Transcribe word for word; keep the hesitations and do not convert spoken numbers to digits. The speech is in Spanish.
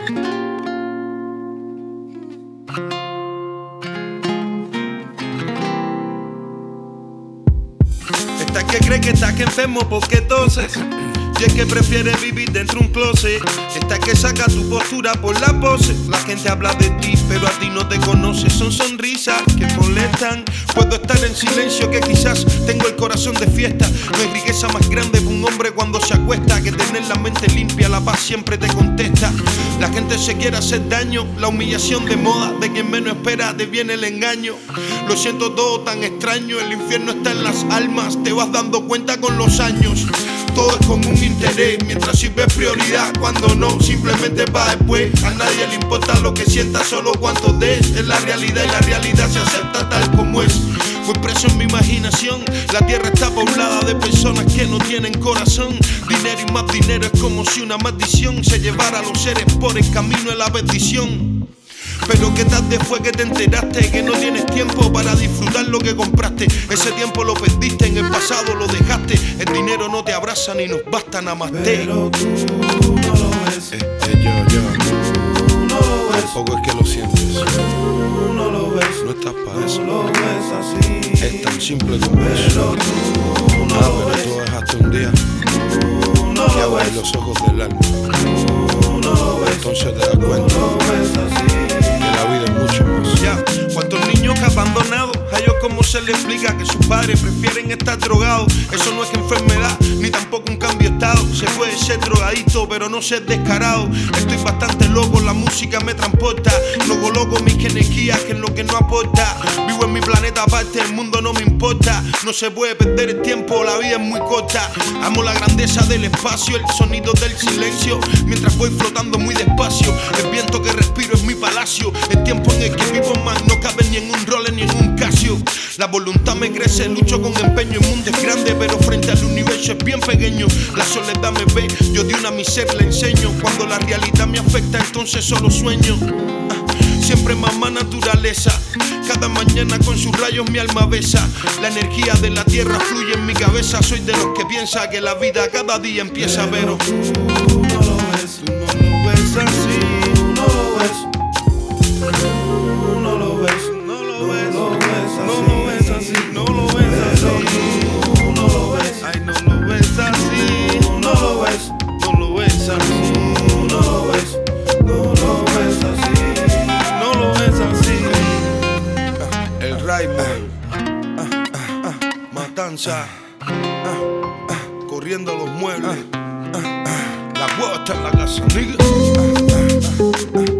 Estás que cree que estás que enfermo porque toses, y es que prefiere vivir dentro de un closet. Estás que saca tu postura por la pose. La gente habla de ti, pero a ti no te conoce. Son sonrisas que molestan. Puedo estar en silencio, que quizás tengo el corazón de fiesta. No hay riqueza más grande para un hombre cuando se acuesta que tener la mente limpia, la paz siempre te contesta. La gente se quiere hacer daño, la humillación de moda. De quien menos espera te viene el engaño. Lo siento todo tan extraño, el infierno está en las almas. Te vas dando cuenta con los años. Todo es con un interés, mientras sirve prioridad. Cuando no, simplemente va después. A nadie le importa lo que sienta, solo cuánto des. Es la realidad y la realidad se acepta tal como es. Fui preso en mi imaginación. La tierra está poblada de personas que no tienen corazón. Dinero y más dinero es como si una maldición se llevara a los seres por el camino de la bendición. Pero qué tarde fue que te enteraste que no tienes tiempo para disfrutar lo que compraste. Ese tiempo lo perdiste, en el pasado lo dejaste. El dinero no te abraza ni nos basta, namaste. Pero tú no lo ves. Eh, eh, yo, yo. Tú no lo ves. Tampoco es que lo sientes. Tú no lo ves. No estás para eso. Tú lo ves así. Es tan simple como eso. Pero tú no Ah, lo pero ves. tú dejaste un día Tú no que lo abres ves. los ojos del alma. Tú no lo ves. Entonces te das Tú cuenta lo ves así. que la vida es mucho más. Ya, cuántos niños que abandonados, a ellos cómo se les explica que sus padres prefieren estar drogados. Eso no es enfermedad, ni tampoco un cambio de estado. Se puede ser drogadito, pero no ser descarado. Estoy bastante loco, la música me transporta. No coloco mis energías, que es lo que no aporta. Vivo en mi planeta aparte, el mundo no me importa. No se puede perder el tiempo, la vida es muy corta. Amo la grandeza del espacio, el sonido del silencio, mientras voy flotando muy despacio. El viento que respiro es mi palacio. El tiempo en el que vivo más no cabe ni en un Rolex ni en un Casio. La voluntad me crece, lucho con empeño. El mundo es grande, pero frente al universo es bien pequeño. La soledad me ve, yo de una mi ser le enseño. Cuando la realidad me afecta, entonces solo sueño. Siempre mamá naturaleza, cada mañana con sus rayos mi alma besa. La energía de la tierra fluye en mi cabeza. Soy de los que piensa que la vida cada día empieza, pero tú no lo ves. tú no lo ves así. Tú no lo ves. Tú no lo ves. No lo ves, No lo ves no lo ves así, no lo ves así. Tú no lo ves. Ay, no lo ves así. Tú no lo ves. No lo ves así. Tú no lo ves. No lo ves así. No lo ves así. El Rayman, matanza, corriendo los muebles. La hueva está en la casa, nigga.